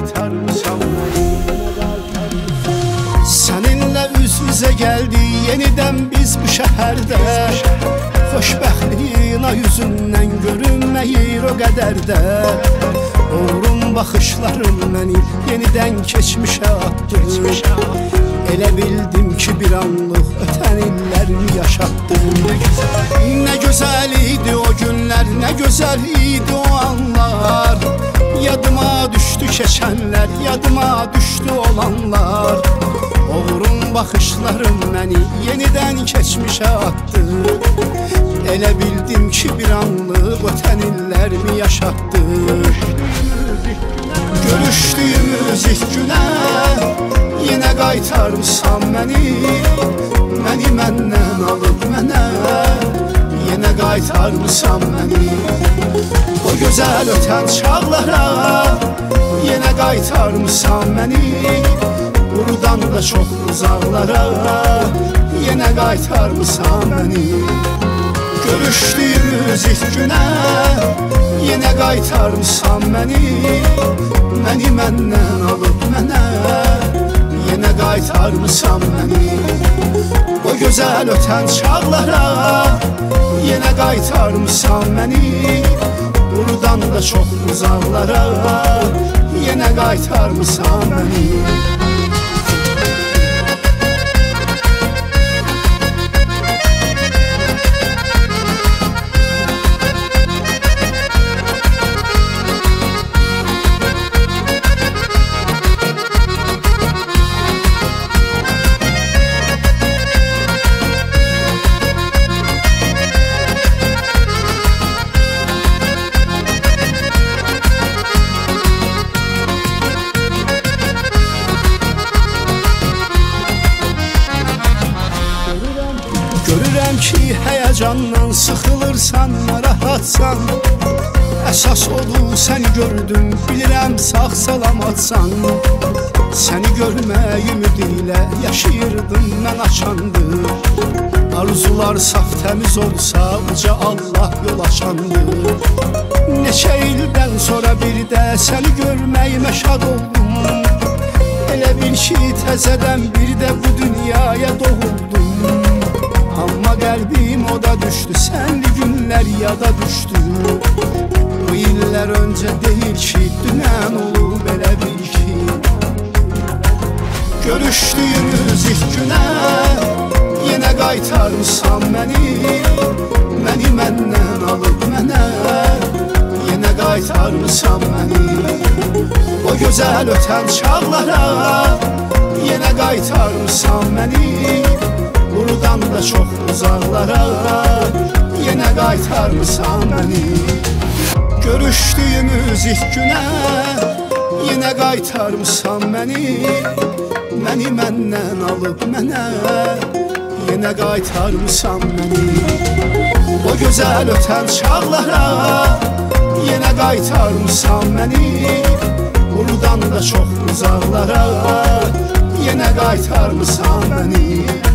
qaytarmısan məni. Səninlə üz-üzə gəldi yenidən biz bu şəhərdə. Xoşbəxtliyin ay üzündən görünməyir o qədər də. Uğrun baxışlarım məni yenidən keçmişə atdı. Elə bildim ki bir anlıq ötən illərimi yaşatdım. Nə gözəl idi o günlər, nə gözəl idi o anlar. Yadıma düşdü keçənlər, yadıma düşdü olanlar. Uğrun baxışlarım məni yenidən keçmişə atdı. Elə bildim ki bir anlıq ötən illərimi yaşatdı. Görüşdüyümüz ilk günə yenə qaytarmısan məni. Məni məndən alıb mənə yenə qaytarmısan məni. O gözəl ötən çağlara yenə qaytarmısan məni. Buradan da çox uzaqlara yenə qaytarmısan məni. Görüşdüyümüz ilk günə yenə qaytarmısan məni. Məni məndən alıb mənə yenə qaytarmısan məni. O gözəl ötən çağlara yenə qaytarmısan məni. Buradan da çox uzaqlara yenə qaytarmısan məni. Görürəm ki həyəcandan sıxılırsan, narahatsan. Əsas odur səni gördüm, bilirəm sağ salamatsan. Səni görmək ümidilə yaşayırdım mən açandı. Arzular saf təmiz olsa uca Allah yol açandı. Neçə ildən sonra bir də səni görməyimə şad oldum. Elə bil ki təzədən bir də bu dünyaya doğuldum. Amma qəlbim oda düşdü, sənli günlər yada düşdü. Bu illər öncə deyil ki, dünən olub elə bil ki. Görüşdüyümüz ilk günə yenə qaytarmısan məni. Məni məndən alıb mənə yenə qaytarmısan məni. O gözəl ötən çağlara yenə qaytarmısan məni. Buradan da çox uzaqlara yenə qaytarmısan məni. Görüşdüyümüz ilk günə yenə qaytarmısan məni. Məni məndən alıb mənə yenə qaytarmısan məni. O gözəl ötən çağlara yenə qaytarmısan məni. Buradan da çox uzaqlara yenə qaytarmısan məni.